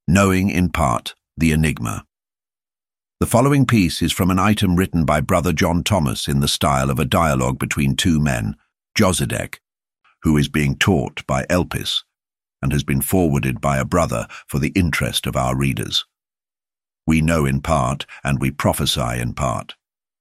Knowing in Part, the Enigma. The following piece is from an item written by Brother John Thomas in the style of a dialogue between two men, Josedek, who is being taught by Elpis, and has been forwarded by a brother for the interest of our readers. We know in part, and we prophesy in part.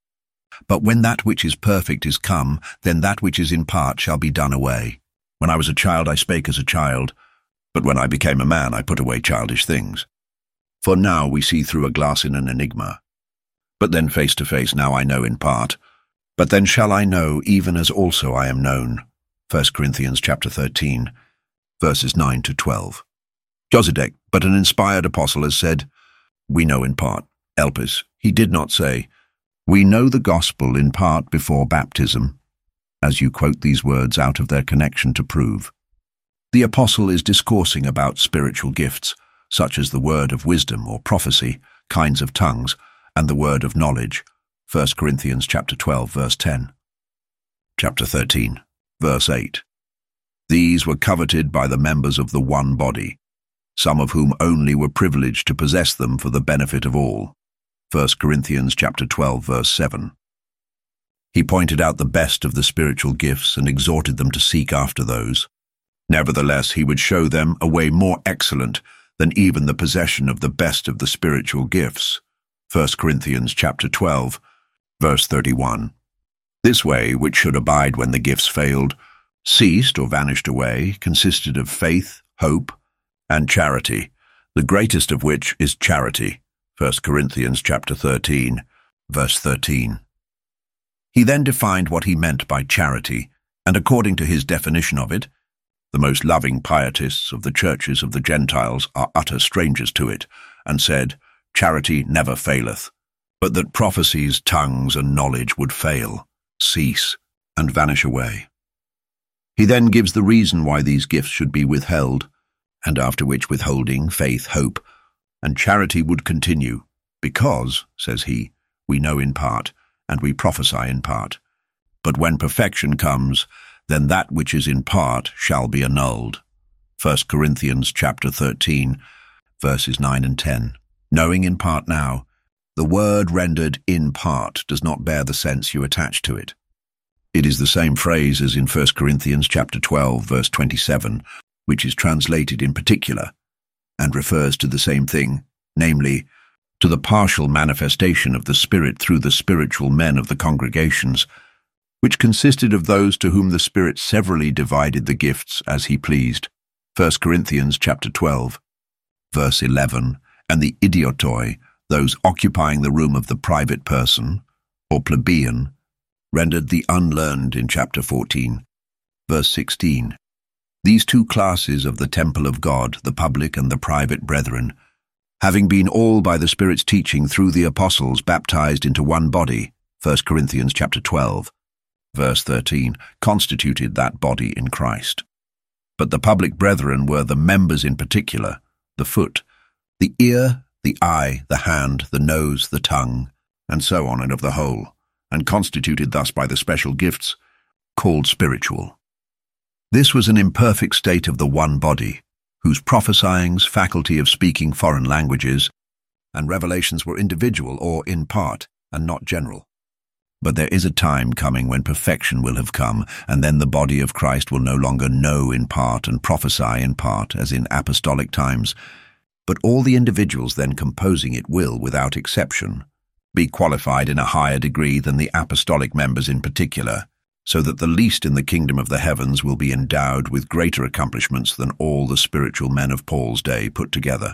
But when that which is perfect is come, then that which is in part shall be done away. When I was a child I spake as a child, but when I became a man I put away childish things. For now we see through a glass in an enigma. But then face to face now I know in part. But then shall I know even as also I am known. 1 Corinthians chapter 13, verses 9 to 12. Josedek, but an inspired apostle, has said, we know in part. Elpis, he did not say, we know the gospel in part before baptism, as you quote these words out of their connection to prove. The apostle is discoursing about spiritual gifts, such as the word of wisdom or prophecy, kinds of tongues, and the word of knowledge. 1 Corinthians chapter 12, verse 10. Chapter 13, verse 8. These were coveted by the members of the one body, some of whom only were privileged to possess them for the benefit of all. 1 Corinthians chapter 12, verse 7. He pointed out the best of the spiritual gifts and exhorted them to seek after those. Nevertheless, he would show them a way more excellent than even the possession of the best of the spiritual gifts. 1 Corinthians chapter 12, verse 31. This way, which should abide when the gifts failed, ceased or vanished away, consisted of faith, hope, and charity, the greatest of which is charity. 1 Corinthians chapter 13, verse 13. He then defined what he meant by charity, and according to his definition of it, the most loving pietists of the churches of the Gentiles are utter strangers to it, and said, charity never faileth, but that prophecies, tongues, and knowledge would fail, cease, and vanish away. He then gives the reason why these gifts should be withheld, and after which withholding, faith, hope, and charity would continue, because, says he, we know in part, and we prophesy in part. But when perfection comes, then that which is in part shall be annulled. 1 Corinthians chapter 13, verses 9 and 10. Knowing in part now, the word rendered in part does not bear the sense you attach to it. It is the same phrase as in 1 Corinthians chapter 12, verse 27, which is translated in particular, and refers to the same thing, namely, to the partial manifestation of the Spirit through the spiritual men of the congregations, which consisted of those to whom the Spirit severally divided the gifts as he pleased. 1 Corinthians chapter 12, verse 11, and the idiotoi, those occupying the room of the private person, or plebeian, rendered the unlearned in chapter 14, verse 16. These two classes of the temple of God, the public and the private brethren, having been all by the Spirit's teaching through the apostles baptized into one body, 1 Corinthians chapter 12, verse 13, constituted that body in Christ. But the public brethren were the members in particular, the foot, the ear, the eye, the hand, the nose, the tongue, and so on, and of the whole, and constituted thus by the special gifts called spiritual. This was an imperfect state of the one body, whose prophesyings, faculty of speaking foreign languages, and revelations were individual or in part, and not general. But there is a time coming when perfection will have come, and then the body of Christ will no longer know in part and prophesy in part, as in apostolic times, but all the individuals then composing it will, without exception, be qualified in a higher degree than the apostolic members in particular, so that the least in the kingdom of the heavens will be endowed with greater accomplishments than all the spiritual men of Paul's day put together.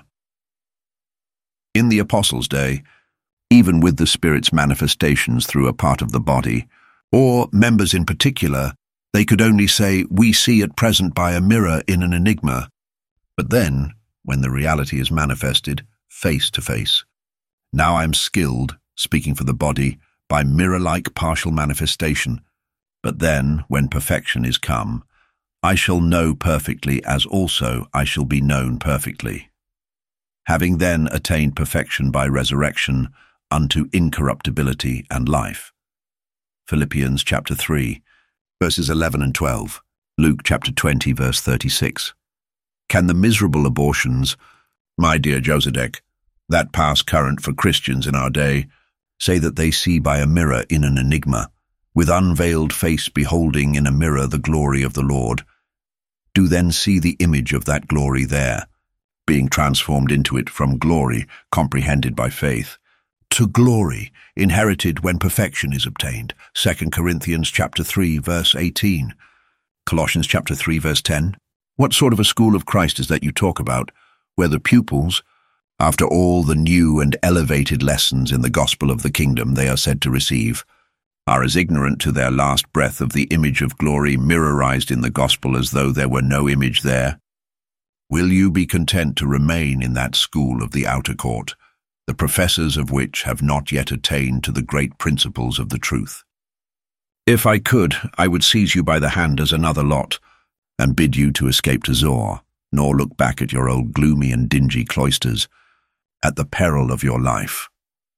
In the apostles' day, even with the Spirit's manifestations through a part of the body, or members in particular, they could only say, we see at present by a mirror in an enigma, but then, when the reality is manifested, face to face. Now I am skilled, speaking for the body, by mirror-like partial manifestation, but then, when perfection is come, I shall know perfectly as also I shall be known perfectly. Having then attained perfection by resurrection, unto incorruptibility and life. Philippians chapter 3, verses 11 and 12, Luke chapter 20, verse 36. Can the miserable abortions, My dear Josedek, that past current for Christians in our day say that they see by a mirror in an enigma, with unveiled face beholding in a mirror the glory of the Lord. Do then see the image of that glory there, being transformed into it from glory, comprehended by faith, to glory, inherited when perfection is obtained. 2 Corinthians chapter 3, verse 18. Colossians chapter 3, verse 10. What sort of a school of Christ is that you talk about, where the pupils, after all the new and elevated lessons in the gospel of the kingdom they are said to receive, are as ignorant to their last breath of the image of glory mirrorized in the gospel as though there were no image there? Will you be content to remain in that school of the outer court, the professors of which have not yet attained to the great principles of the truth? If I could, I would seize you by the hand as another lot, and bid you to escape to Zor, nor look back at your old gloomy and dingy cloisters, at the peril of your life.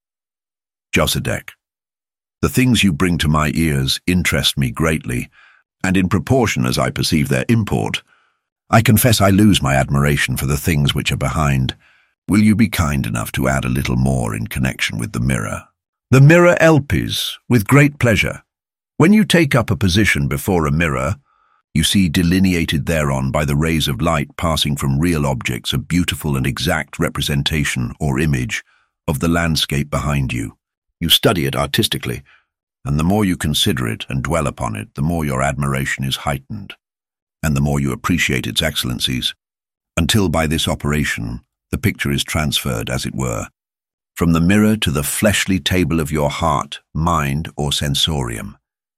Josedek, the things you bring to my ears interest me greatly, and in proportion as I perceive their import, I confess I lose my admiration for the things which are behind. Will you be kind enough to add a little more in connection with the mirror? The mirror Elpis, with great pleasure. When you take up a position before a mirror, you see delineated thereon by the rays of light passing from real objects a beautiful and exact representation or image of the landscape behind you. You study it artistically, and the more you consider it and dwell upon it, the more your admiration is heightened, and the more you appreciate its excellencies, until by this operation the picture is transferred, as it were, from the mirror to the fleshly table of your heart, mind, or sensorium,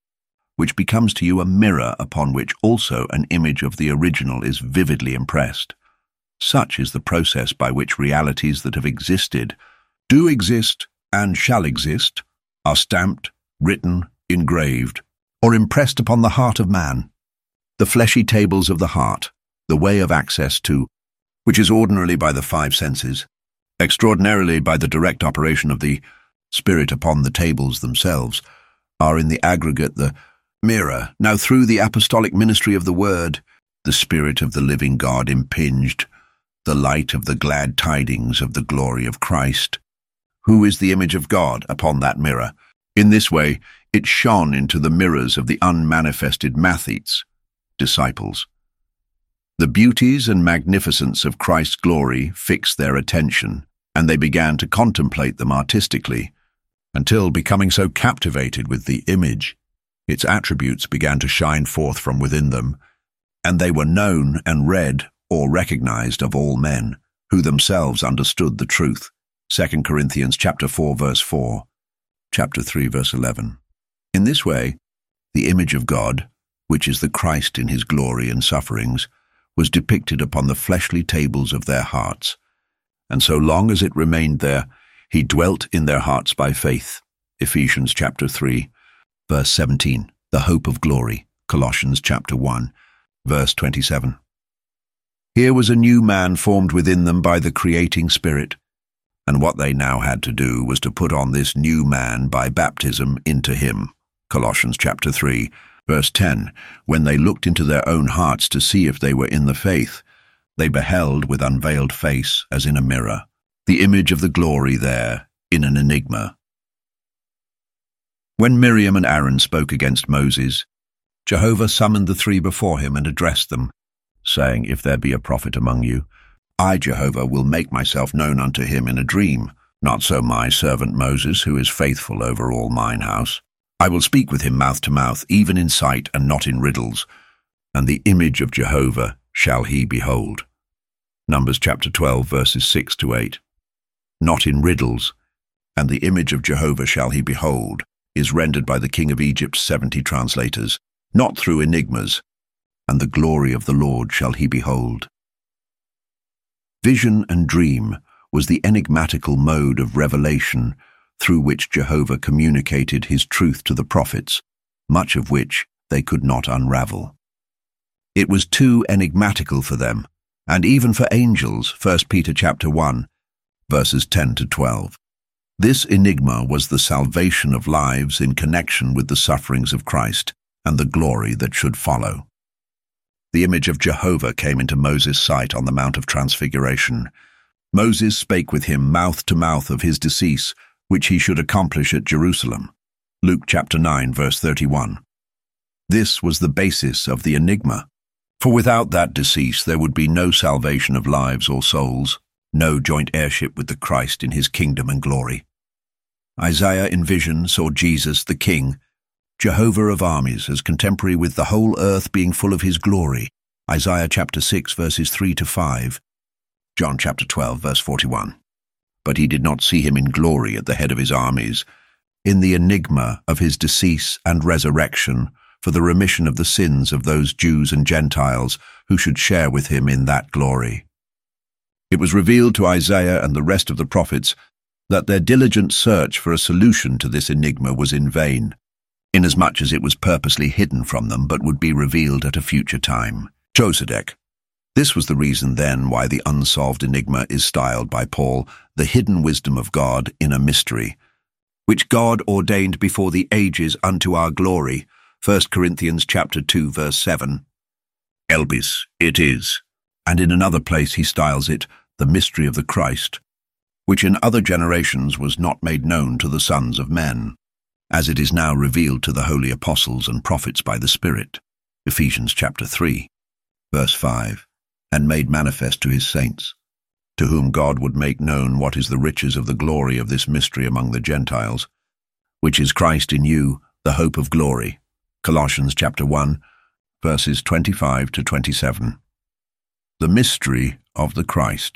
which becomes to you a mirror upon which also an image of the original is vividly impressed. Such is the process by which realities that have existed, do exist, and shall exist, are stamped, written, engraved, or impressed upon the heart of man. The fleshy tables of the heart, the way of access to, which is ordinarily by the five senses, extraordinarily by the direct operation of the Spirit upon the tables themselves, are in the aggregate the mirror. Now through the apostolic ministry of the Word, the Spirit of the living God impinged, the light of the glad tidings of the glory of Christ, who is the image of God, upon that mirror. In this way, it shone into the mirrors of the unmanifested Mathetes, disciples. The beauties and magnificence of Christ's glory fixed their attention, and they began to contemplate them artistically, until, becoming so captivated with the image, its attributes began to shine forth from within them, and they were known and read or recognized of all men, who themselves understood the truth. 2 Corinthians chapter 4, verse 4, chapter 3, verse 11. In this way, the image of God, which is the Christ in his glory and sufferings, was depicted upon the fleshly tables of their hearts, and so long as it remained there, he dwelt in their hearts by faith. Ephesians chapter 3, verse 17, the hope of glory. Colossians chapter 1, verse 27. Here was a new man formed within them by the creating Spirit, and what they now had to do was to put on this new man by baptism into him. Colossians chapter 3, verse 10, when they looked into their own hearts to see if they were in the faith, they beheld with unveiled face, as in a mirror, the image of the glory there, in an enigma. When Miriam and Aaron spoke against Moses, Jehovah summoned the three before him and addressed them, saying, If there be a prophet among you, I, Jehovah, will make myself known unto him in a dream. Not so my servant Moses, who is faithful over all mine house. I will speak with him mouth to mouth, even in sight and not in riddles, and the image of Jehovah shall he behold. Numbers chapter 12, verses 6 to 8. Not in riddles, and the image of Jehovah shall he behold, is rendered by the king of Egypt's 70 translators, not through enigmas, and the glory of the Lord shall he behold. Vision and dream was the enigmatical mode of revelation through which Jehovah communicated his truth to the prophets, much of which they could not unravel. It was too enigmatical for them, and even for angels, 1 Peter chapter 1, verses 10 to 12. This enigma was the salvation of lives in connection with the sufferings of Christ and the glory that should follow. The image of Jehovah came into Moses' sight on the Mount of Transfiguration, Moses spake with him mouth to mouth of his decease, which he should accomplish at Jerusalem. Luke chapter 9, verse 31. This was the basis of the enigma. For without that decease there would be no salvation of lives or souls, no joint heirship with the Christ in his kingdom and glory. Isaiah in vision saw Jesus the King, Jehovah of armies, as contemporary with the whole earth being full of his glory. Isaiah chapter 6, verses 3-5. John chapter 12, verse 41. But he did not see him in glory at the head of his armies, in the enigma of his decease and resurrection, for the remission of the sins of those Jews and Gentiles who should share with him in that glory. It was revealed to Isaiah and the rest of the prophets that their diligent search for a solution to this enigma was in vain, inasmuch as it was purposely hidden from them but would be revealed at a future time. Josedek. This was the reason then why the unsolved enigma is styled by Paul the hidden wisdom of God in a mystery, which God ordained before the ages unto our glory. 1 Corinthians chapter 2, verse 7. Elbis, it is. And in another place he styles it the mystery of the Christ, which in other generations was not made known to the sons of men, as it is now revealed to the holy apostles and prophets by the Spirit. Ephesians chapter 3, verse 5. And made manifest to his saints, to whom God would make known what is the riches of the glory of this mystery among the Gentiles, which is Christ in you, the hope of glory. Colossians chapter 1, verses 25-27. The mystery of the Christ.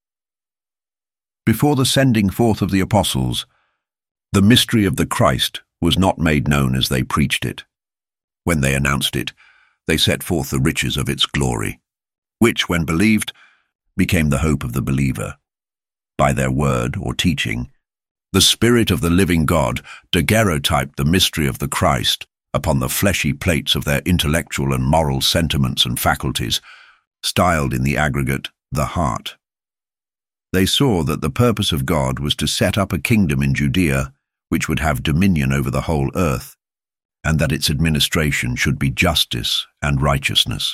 Before the sending forth of the apostles, the mystery of the Christ was not made known as they preached it. When they announced it, they set forth the riches of its glory, which, when believed, became the hope of the believer. By their word or teaching, the Spirit of the living God daguerreotyped the mystery of the Christ upon the fleshy plates of their intellectual and moral sentiments and faculties, styled in the aggregate, the heart. They saw that the purpose of God was to set up a kingdom in Judea which would have dominion over the whole earth, and that its administration should be justice and righteousness.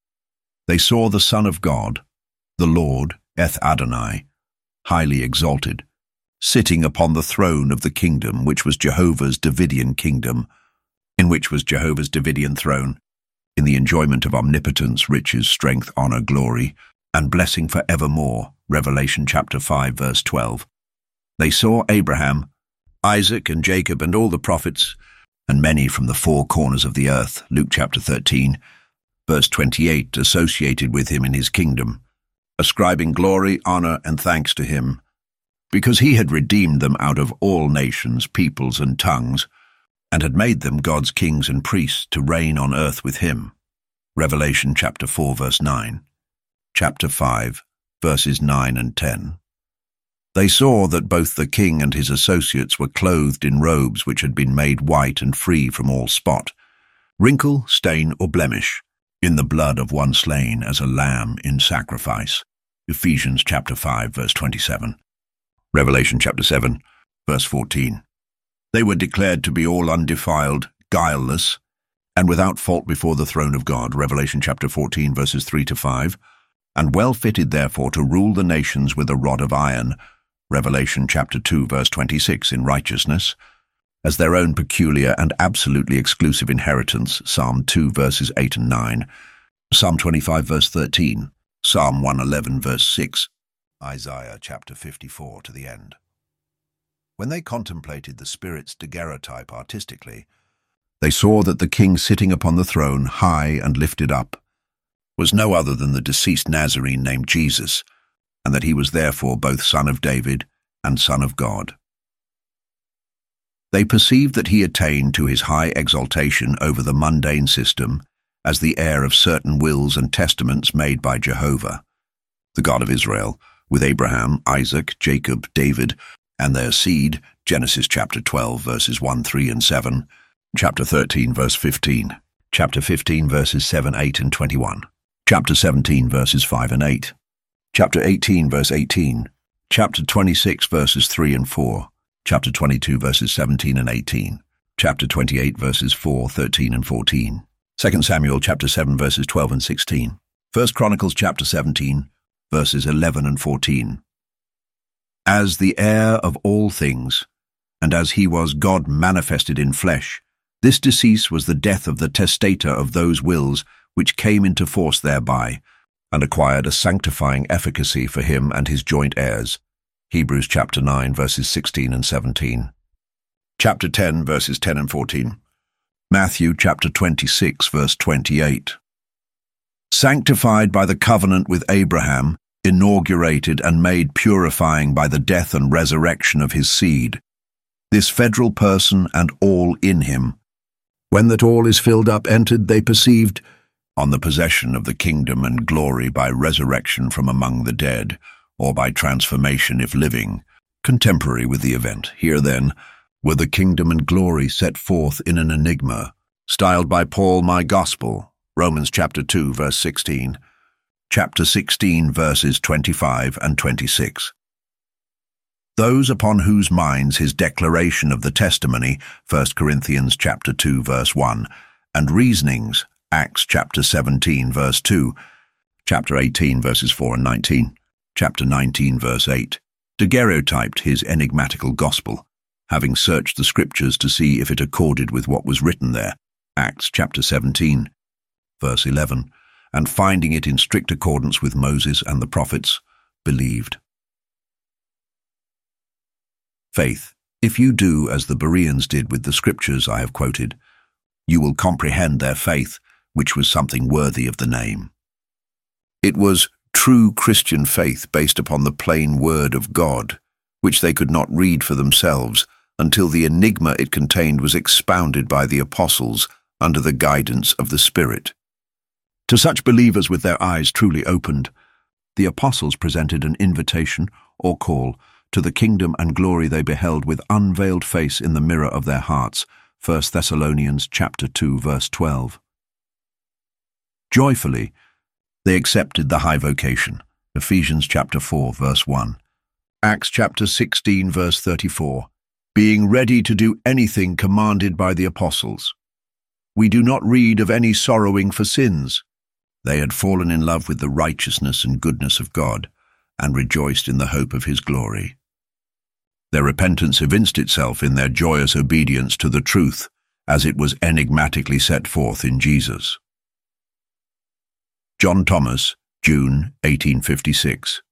They saw the Son of God, the Lord, Eth Adonai, highly exalted, sitting upon the throne of the kingdom which was Jehovah's Davidian kingdom, in which was Jehovah's Davidian throne, in the enjoyment of omnipotence, riches, strength, honor, glory, and blessing for evermore. Revelation chapter 5, verse 12. They saw Abraham, Isaac, and Jacob, and all the prophets, and many from the four corners of the earth. Luke chapter 13, verse 28, associated with him in his kingdom, ascribing glory, honor, and thanks to him, because he had redeemed them out of all nations, peoples, and tongues, and had made them God's kings and priests to reign on earth with him. Revelation chapter 4, verse 9. Chapter 5, verses 9 and 10. They saw that both the king and his associates were clothed in robes which had been made white and free from all spot, wrinkle, stain, or blemish, in the blood of one slain as a lamb in sacrifice. Ephesians chapter 5, verse 27. Revelation chapter 7, verse 14. They were declared to be all undefiled, guileless, and without fault before the throne of God. Revelation chapter 14, verses 3-5. And well fitted therefore to rule the nations with a rod of iron. Revelation chapter 2, verse 26, in righteousness, as their own peculiar and absolutely exclusive inheritance. Psalm 2, verses 8 and 9. Psalm 25, verse 13. Psalm 111, verse 6. Isaiah chapter 54 to the end. When they contemplated the Spirit's daguerreotype artistically, they saw that the king sitting upon the throne, high and lifted up, was no other than the deceased Nazarene named Jesus, and that he was therefore both Son of David and Son of God. They perceived that he attained to his high exaltation over the mundane system as the heir of certain wills and testaments made by Jehovah, the God of Israel, with Abraham, Isaac, Jacob, David, and their seed, Genesis chapter 12, verses 1, 3, and 7, chapter 13, verse 15, chapter 15, verses 7, 8, and 21, chapter 17, verses 5 and 8, chapter 18, verse 18, chapter 26, verses 3 and 4, chapter 22, verses 17 and 18, chapter 28, verses 4, 13, and 14, 2 Samuel chapter 7, verses 12 and 16, 1 Chronicles chapter 17, verses 11 and 14, as the heir of all things, and as he was God manifested in flesh. This decease was the death of the testator of those wills which came into force thereby, and acquired a sanctifying efficacy for him and his joint heirs. Hebrews chapter 9, verses 16 and 17. Chapter 10, verses 10 and 14. Matthew chapter 26, verse 28. Sanctified by the covenant with Abraham, inaugurated and made purifying by the death and resurrection of his seed, this federal person and all in him. When that all is filled up entered, they perceived on the possession of the kingdom and glory by resurrection from among the dead, or by transformation if living, contemporary with the event. Here then were the kingdom and glory set forth in an enigma, styled by Paul my gospel, Romans chapter 2, verse 16, chapter 16, verses 25 and 26. Those upon whose minds his declaration of the testimony, 1 Corinthians chapter 2, verse 1, and reasonings, Acts chapter 17, verse 2, chapter 18, verses 4 and 19, chapter 19, verse 8, daguerreotyped his enigmatical gospel, having searched the scriptures to see if it accorded with what was written there, Acts chapter 17, verse 11, and finding it in strict accordance with Moses and the prophets, believed. Faith. If you do as the Bereans did with the scriptures I have quoted, you will comprehend their faith, which was something worthy of the name. It was true Christian faith based upon the plain word of God, which they could not read for themselves until the enigma it contained was expounded by the apostles under the guidance of the Spirit. To such believers with their eyes truly opened, the apostles presented an invitation or call to the kingdom and glory they beheld with unveiled face in the mirror of their hearts, 1 Thessalonians chapter 2, verse 12. Joyfully, they accepted the high vocation, Ephesians chapter 4, verse 1. Acts chapter 16, verse 34, being ready to do anything commanded by the apostles. We do not read of any sorrowing for sins. They had fallen in love with the righteousness and goodness of God, and rejoiced in the hope of his glory. Their repentance evinced itself in their joyous obedience to the truth, as it was enigmatically set forth in Jesus. John Thomas, June 1856.